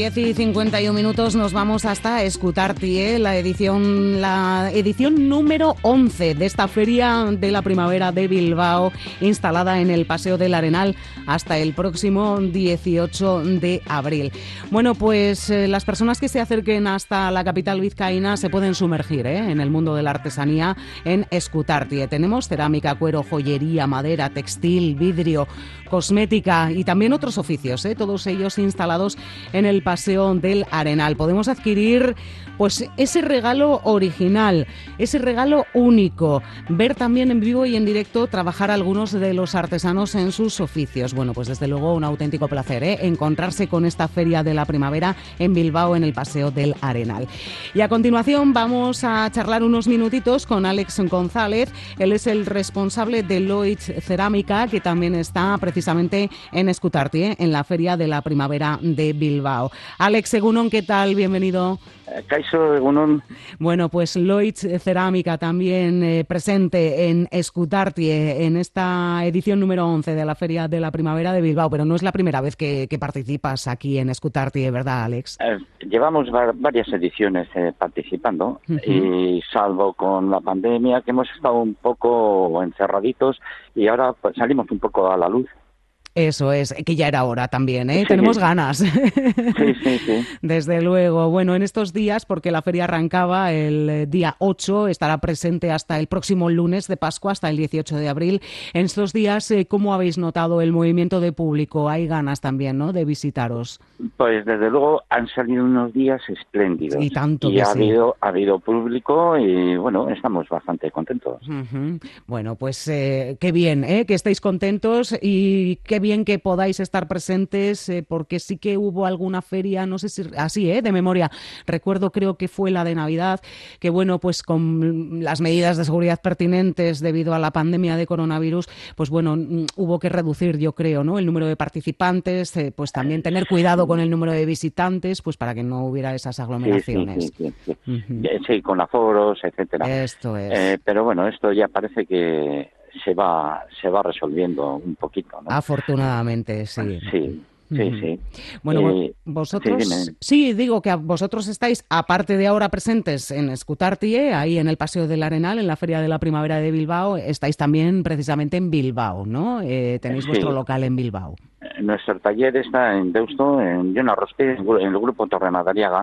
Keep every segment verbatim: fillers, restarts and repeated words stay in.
diez y cincuenta y un minutos nos vamos hasta Eskutartie, la edición, la edición número once de esta Feria de la Primavera de Bilbao, instalada en el Paseo del Arenal hasta el próximo dieciocho de abril. Bueno, pues eh, las personas que se acerquen hasta la capital vizcaína se pueden sumergir ¿eh? en el mundo de la artesanía en Eskutartie. Tenemos cerámica, cuero, joyería, madera, textil, vidrio, cosmética y también otros oficios, ¿eh? todos ellos instalados en el Paseo del Arenal. Podemos adquirir pues ese regalo original, ese regalo único, ver también en vivo y en directo trabajar algunos de los artesanos en sus oficios. Bueno, pues desde luego un auténtico placer ¿eh? encontrarse con esta Feria de la Primavera en Bilbao, en el Paseo del Arenal. Y a continuación vamos a charlar unos minutitos con Alex González. Él es el responsable de Loitz Cerámica, que también está precisamente en Eskutartie, en la Feria de la Primavera de Bilbao. Alex, Egunon, ¿qué tal? Bienvenido. Kaixo, Egunon. Bueno, pues Loitz Cerámica también eh, presente en Eskutartie, en esta edición número once de la Feria de la Primavera de Bilbao, pero no es la primera vez que, que participas aquí en Eskutartie, ¿verdad, Alex? Eh, llevamos va- varias ediciones eh, participando, uh-huh. y salvo con la pandemia, que hemos estado un poco encerraditos y ahora pues, salimos un poco a la luz. Eso es, que ya era hora también, ¿eh? Sí. Tenemos ganas. Sí, sí, sí. Desde luego. Bueno, en estos días, porque la feria arrancaba el día ocho, estará presente hasta el próximo lunes de Pascua, hasta el dieciocho de abril. En estos días, ¿cómo habéis notado el movimiento de público? Hay ganas también, ¿no?, de visitaros. Pues desde luego han salido unos días espléndidos. Y tanto y que ha sí. habido, ha habido público y, bueno, estamos bastante contentos. Uh-huh. Bueno, pues eh, qué bien, ¿eh? Que estéis contentos y qué bien que podáis estar presentes, eh, porque sí que hubo alguna feria, no sé si así, ¿eh? de memoria, recuerdo, creo que fue la de Navidad, que bueno, pues con las medidas de seguridad pertinentes debido a la pandemia de coronavirus, pues bueno, hubo que reducir, yo creo, ¿no?, el número de participantes, eh, pues también tener cuidado con el número de visitantes, pues para que no hubiera esas aglomeraciones. Sí, sí, sí, sí. Uh-huh. Sí, con aforos, etcétera. Esto es. Eh, pero bueno, esto ya parece que se va se va resolviendo un poquito, ¿no? Afortunadamente, sí. Sí, sí, sí. Bueno, eh, vosotros... Sí, sí, digo que vosotros estáis, aparte de ahora presentes en Eskutartie, ahí en el Paseo del Arenal, en la Feria de la Primavera de Bilbao, estáis también precisamente en Bilbao, ¿no? Eh, tenéis sí. vuestro local en Bilbao. Nuestro taller está en Deusto, en Jon Arroste, en el Grupo Torre Madariaga.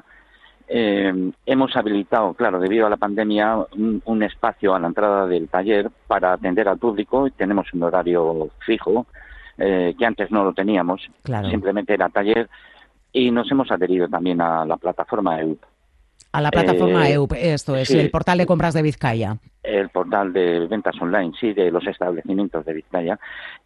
Eh, hemos habilitado, claro, debido a la pandemia, un, un espacio a la entrada del taller para atender al público. Tenemos un horario fijo, eh, que antes no lo teníamos, claro. Simplemente era taller, y nos hemos adherido también a la plataforma E U P. A la plataforma eh, E U P, esto es, sí, el portal de compras de Vizcaya. El portal de ventas online, sí, de los establecimientos de Vizcaya,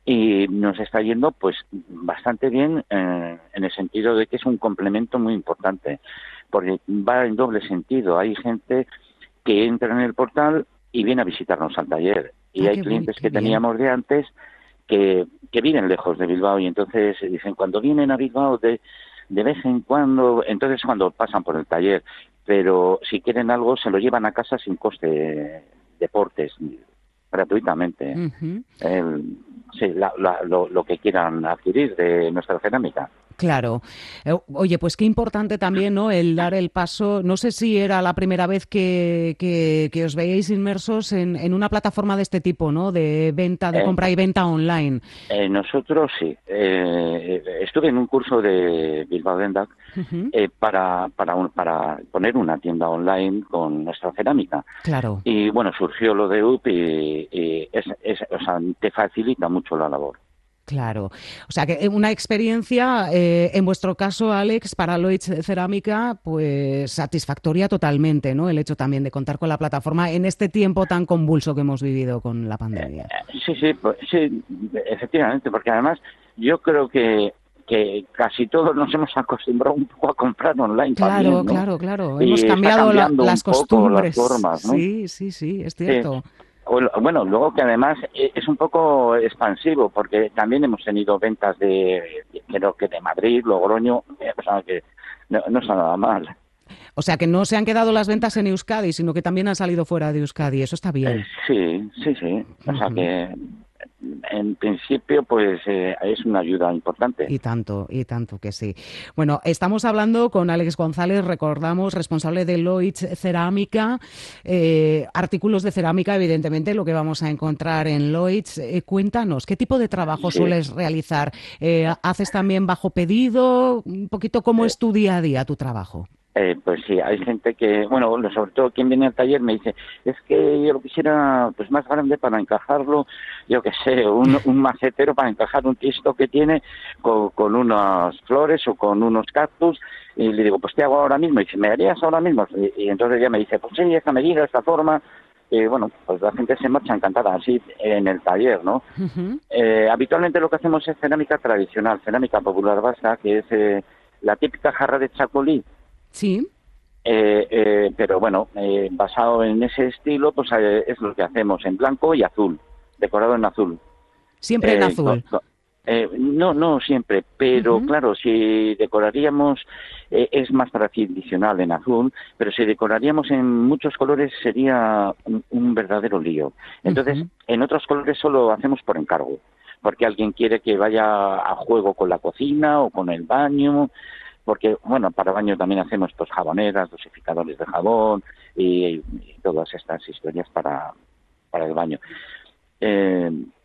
y nos está yendo pues bastante bien, eh, en el sentido de que es un complemento muy importante, porque va en doble sentido. Hay gente que entra en el portal y viene a visitarnos al taller, y ah, hay clientes bien, que teníamos de antes que, que viven lejos de Bilbao, y entonces dicen, cuando vienen a Bilbao de, de vez en cuando, entonces cuando pasan por el taller, pero si quieren algo se lo llevan a casa sin coste de deportes, gratuitamente. Uh-huh. El, sí, la, la, lo, lo que quieran adquirir de nuestra cerámica. Claro. Oye, pues qué importante también, ¿no?, el dar el paso. No sé si era la primera vez que, que, que os veíais inmersos en, en una plataforma de este tipo, ¿no?, de venta, de eh, compra y venta online. Eh, nosotros sí. Eh, estuve en un curso de Bilbao Dendac uh-huh. eh, para, para, un, para poner una tienda online con nuestra cerámica. Claro. Y bueno, surgió lo de U P y, y es, es, o sea, te facilita mucho la labor. Claro. O sea, que una experiencia, eh, en vuestro caso, Alex, para Loitz Cerámica, pues satisfactoria totalmente, ¿no? El hecho también de contar con la plataforma en este tiempo tan convulso que hemos vivido con la pandemia. Eh, sí, sí, pues, sí, efectivamente, porque además yo creo que que casi todos nos hemos acostumbrado un poco a comprar online. Claro, también, ¿no? claro, claro. Y hemos cambiado la, las costumbres. Las formas, ¿no? Sí, sí, sí, es cierto. Sí. Bueno, luego que además es un poco expansivo, porque también hemos tenido ventas de, creo que de Madrid, Logroño, o sea que no, no está nada mal. O sea que no se han quedado las ventas en Euskadi, sino que también han salido fuera de Euskadi, eso está bien. Eh, sí, sí, sí, o sea uh-huh. que en principio, pues eh, es una ayuda importante. Y tanto, y tanto que sí. Bueno, estamos hablando con Alex González, recordamos, responsable de Lloyds Cerámica, eh, artículos de cerámica, evidentemente, lo que vamos a encontrar en Lloyds. Eh, cuéntanos, ¿qué tipo de trabajo Sí. sueles realizar? Eh, ¿Haces también bajo pedido? Un poquito, ¿cómo es tu día a día, tu trabajo? Eh, pues sí, hay gente que, bueno, sobre todo quien viene al taller me dice, es que yo lo quisiera pues más grande para encajarlo, yo qué sé, un, un macetero para encajar un tisto que tiene con, con unas flores o con unos cactus, y le digo, pues ¿qué hago ahora mismo? Y dice, ¿me harías ahora mismo? Y, y entonces ya me dice, pues sí, esta medida, esta forma, y bueno, pues la gente se marcha encantada así en el taller, ¿no? Uh-huh. Eh, habitualmente lo que hacemos es cerámica tradicional, cerámica popular vasca, que es eh, la típica jarra de chacolí. Sí. Eh, eh, pero bueno, eh, basado en ese estilo, pues eh, es lo que hacemos en blanco y azul, decorado en azul. Siempre en Eh, azul. co- co- eh, no, no siempre, pero Uh-huh. claro, si decoraríamos, eh, es más tradicional en azul, pero si decoraríamos en muchos colores sería un, un verdadero lío. Entonces, Uh-huh. en otros colores solo hacemos por encargo, porque alguien quiere que vaya a juego con la cocina o con el baño, porque, bueno, para baño también hacemos pues jaboneras, dosificadores de jabón y, y todas estas historias para, para el baño. Eh,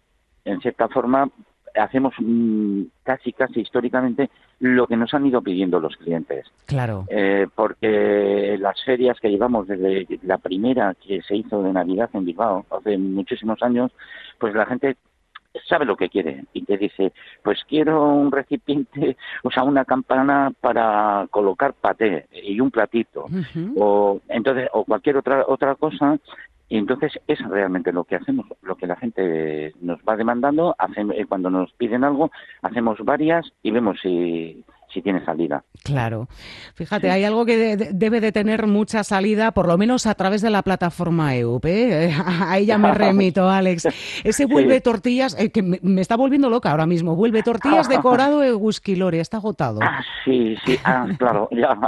en cierta forma, hacemos mm, casi, casi históricamente lo que nos han ido pidiendo los clientes. Claro. Eh, porque las ferias que llevamos desde la primera que se hizo de Navidad en Bilbao, hace muchísimos años, pues la gente sabe lo que quiere y te dice, pues quiero un recipiente, o sea, una campana para colocar paté y un platito, Uh-huh. o entonces o cualquier otra otra cosa. Y entonces es realmente lo que hacemos, lo que la gente nos va demandando. Hacemos, cuando nos piden algo, hacemos varias y vemos si, si tiene salida. Claro. Fíjate, Sí. hay algo que de- de- debe de tener mucha salida, por lo menos a través de la plataforma E U P. ¿eh? A ella me remito, Alex. Ese Sí. vuelve tortillas, eh, que me, me está volviendo loca ahora mismo. Vuelve tortillas decorado de Gusquilore, está agotado. Ah, sí, sí, ah, claro, ya.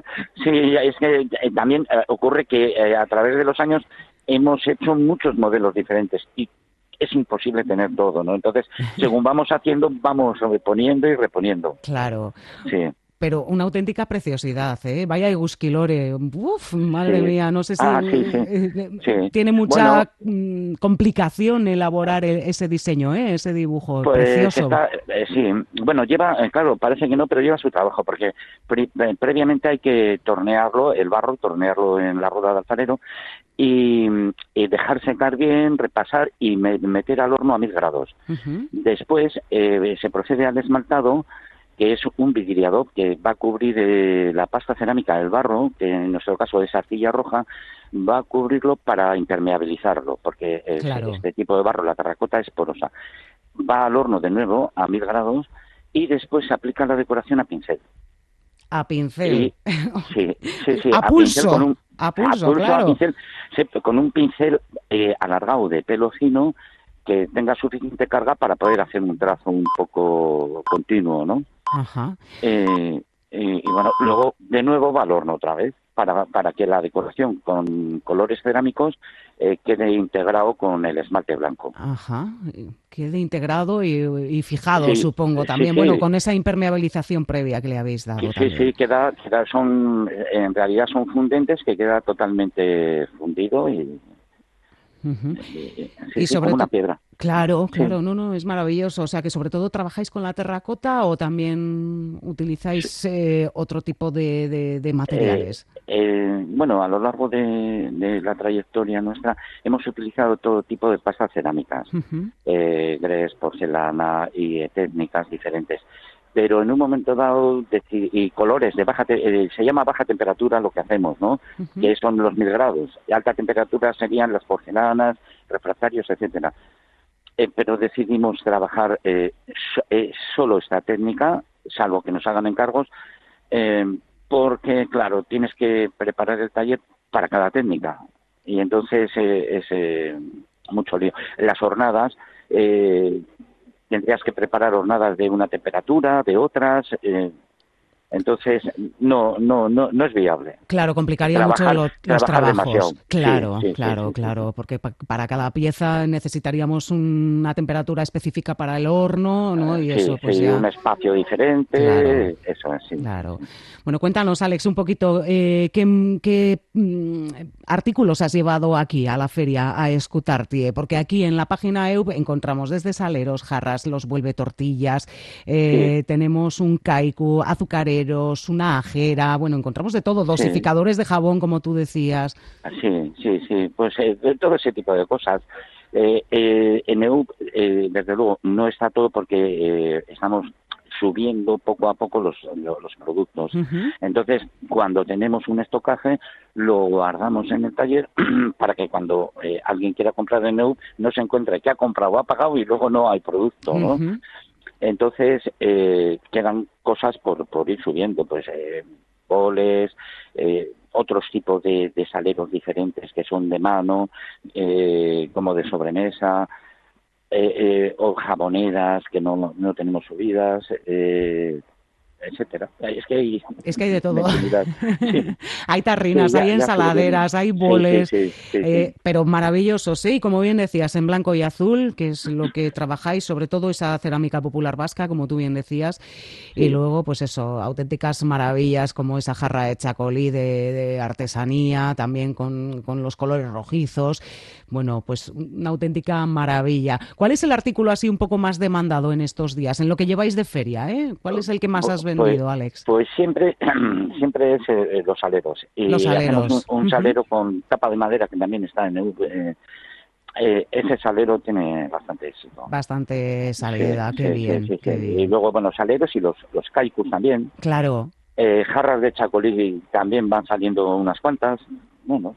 Sí, ya, es que eh, también eh, ocurre que eh, a través de los años hemos hecho muchos modelos diferentes y es imposible tener todo, ¿no? Entonces, según vamos haciendo, vamos reponiendo y reponiendo. Claro. Sí, Pero una auténtica preciosidad, ¿eh? Vaya Gusquilore. Uf, madre sí. mía, no sé si Ah, sí, sí, eh, eh, sí. tiene Bueno, mucha mm, complicación elaborar el- ese diseño, ¿eh? Ese dibujo pues precioso. está, eh, sí, bueno, lleva, eh, claro, parece que no, pero lleva su trabajo, porque pre- pre- previamente hay que tornearlo, el barro, tornearlo en la rueda de alfarero, y, y dejar secar bien, repasar y me- meter al horno a mil grados. Ujú. Después eh, se procede al esmaltado, que es un vidriado que va a cubrir eh, la pasta cerámica del barro, que en nuestro caso es arcilla roja, va a cubrirlo para impermeabilizarlo, porque es- Claro. este tipo de barro, la terracota, es porosa. Va al horno de nuevo a mil grados y después se aplica la decoración a pincel. A pincel. Y sí, sí, sí, A a pincel con pulso. un A a pulso, pulso, a claro. pincel, sí, con un pincel eh, alargado de pelo fino que tenga suficiente carga para poder hacer un trazo un poco continuo, ¿no? Ajá. Eh, y, y bueno, luego de nuevo va al horno otra vez para, para que la decoración con colores cerámicos eh, quede integrado con el esmalte blanco. Ajá. Quede integrado y, y fijado, Sí, supongo, sí, también. Bueno, sí, con esa impermeabilización previa que le habéis dado sí, sí, también. sí, queda, queda, son, en realidad son fundentes que queda totalmente fundido y, Ujú. y- sí, Y sí, sobre como una todo, piedra. claro, Sí. claro, no, no, es maravilloso. O sea, que sobre todo trabajáis con la terracota o también Sí. utilizáis eh, otro tipo de, de- de Eh, materiales. eh, bueno, a lo largo de, de la trayectoria nuestra hemos utilizado todo tipo de pastas cerámicas, Ujú. eh, grés, porcelana y eh, técnicas diferentes. Pero en un momento dado, deci- y colores de baja, te- eh, se llama baja temperatura lo que hacemos, ¿no? Ujú. Que son los mil grados. Y alta temperatura serían las porcelanas, refractarios, etcétera. Eh, pero decidimos trabajar eh, so- eh, solo esta técnica, salvo que nos hagan encargos, eh, porque, claro, tienes que preparar el taller para cada técnica. Y entonces eh, es eh, mucho lío. Las hornadas, eh, tendrías que preparar hornadas de una temperatura, de otras. Eh, Entonces, no, no, no, no es viable. Claro, complicaría trabajar, mucho lo, los trabajos. Demasiado. Claro, sí, sí, claro, sí, sí, claro, sí. porque pa para cada pieza necesitaríamos una temperatura específica para el horno, ¿no? Y Sí, eso, pues sí, ya. un espacio diferente, Claro. eso es, sí, Claro. sí, sí. Bueno, cuéntanos, Alex, un poquito, eh, ¿qué, qué mm, artículos has llevado aquí a la feria a Escutartie? Porque aquí en la página E U P encontramos desde saleros, jarras, los vuelve tortillas, eh, Sí, tenemos un kaiku, azucareros, una ajera, bueno, encontramos de todo, sí, dosificadores de jabón, como tú decías. sí, sí, sí, pues eh, de todo ese tipo de cosas. Eh, eh, en E U P, eh, desde luego, no está todo porque eh, estamos subiendo poco a poco los, los, los productos. Uh-huh. Entonces, cuando tenemos un estocaje, lo guardamos en el taller para que cuando eh, alguien quiera comprar en E U P no se encuentre que ha comprado o ha pagado y luego no hay producto, ¿no? Uh-huh. Entonces, eh, quedan cosas por, por ir subiendo, pues eh, boles, eh, otros tipos de, de saleros diferentes que son de mano, eh, como de sobremesa, eh, eh, o jamoneras que no, no tenemos subidas, eh, etcétera. Es que hay Es que hay de todo. sí. Hay tarrinas, Sí, ya, hay ya ensaladeras, hay sí, sí, boles, sí, sí, eh, sí. pero maravillosos, ¿eh? Y como bien decías, en blanco y azul, que es lo que trabajáis, sobre todo esa cerámica popular vasca, como tú bien decías, y Sí. luego, pues eso, auténticas maravillas como esa jarra de chacolí de, de artesanía, también con, con los colores rojizos. Bueno, pues una auténtica maravilla. ¿Cuál es el artículo así un poco más demandado en estos días, en lo que lleváis de feria, eh? ¿Cuál es el que más has Pues, vendido, Alex? pues siempre, siempre es eh, los saleros. Los Y hacemos un, aleros. un Uh-huh. salero con tapa de madera que también está en el, eh, eh, ese salero tiene bastante éxito. Bastante Sí, salida, qué sí, sí, bien, sí, sí. qué Y bien. luego, bueno, saleros y los, los kaikus también. Claro. Eh, jarras de chacolí también van saliendo unas cuantas. Bueno.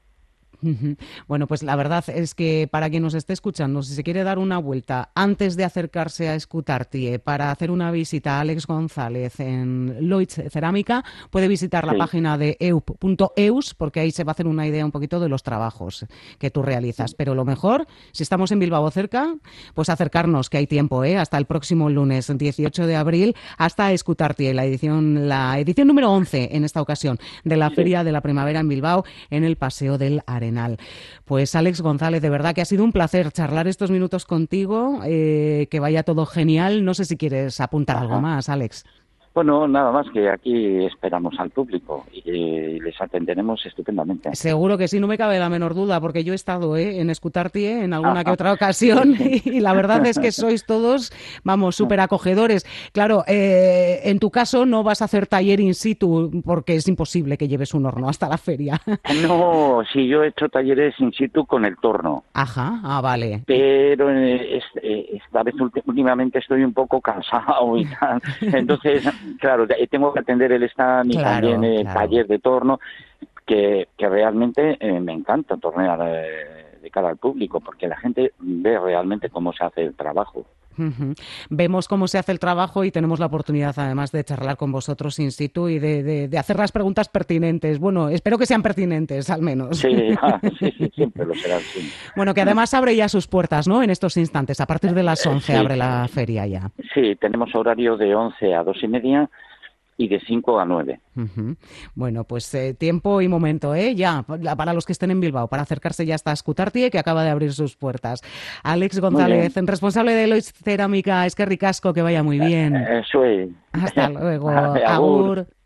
Bueno, pues la verdad es que para quien nos esté escuchando, si se quiere dar una vuelta antes de acercarse a Escutartie para hacer una visita a Alex González en Loitz Cerámica, puede visitar la Sí. página de e u p punto e u s porque ahí se va a hacer una idea un poquito de los trabajos que tú realizas. Pero lo mejor, si estamos en Bilbao cerca, pues acercarnos, que hay tiempo, ¿eh? Hasta el próximo lunes, dieciocho de abril, hasta Escutartie, la edición, la edición número once en esta ocasión de la Sí. Feria de la Primavera en Bilbao, en el Paseo del Arenal. Pues Alex González, de verdad que ha sido un placer charlar estos minutos contigo, eh, que vaya todo genial. No sé si quieres apuntar algo Ajá. más, Alex. Bueno, nada más que aquí esperamos al público y eh, les atenderemos estupendamente. Seguro que sí, no me cabe la menor duda, porque yo he estado ¿eh? en Escutartie en alguna que Ajá. otra ocasión Sí, sí. y la verdad es que sois todos, vamos, súper acogedores. Claro, eh, en tu caso no vas a hacer taller in situ porque es imposible que lleves un horno hasta la feria. No, sí, yo he hecho talleres in situ con el torno, Ajá, ah, vale. pero eh, es- eh, esta vez ulti- últimamente estoy un poco cansado y tal. Entonces, claro, te- tengo que atender el stand y también Claro, el claro. taller de torno, que, que realmente eh, me encanta tornear eh, de cara al público, porque la gente ve realmente cómo se hace el trabajo. Uh-huh. Vemos cómo se hace el trabajo y tenemos la oportunidad además de charlar con vosotros in situ y de, de, de hacer las preguntas pertinentes. Bueno, espero que sean pertinentes al menos. Sí, ah, sí, sí, siempre lo será, sí. Bueno, que además abre ya sus puertas, ¿no? En estos instantes, a partir de las Eh, once Sí, abre la feria ya. sí, tenemos horario de once a dos y media y de cinco a nueve. Uh-huh. Bueno, pues eh, tiempo y momento, ¿eh? Ya, para los que estén en Bilbao, para acercarse ya hasta Escutartie, que acaba de abrir sus puertas. Alex Muy González, bien. responsable de Lois Cerámica, es que ricasco, que vaya muy bien. Eso es. Hasta luego. Vale, agur. Agur.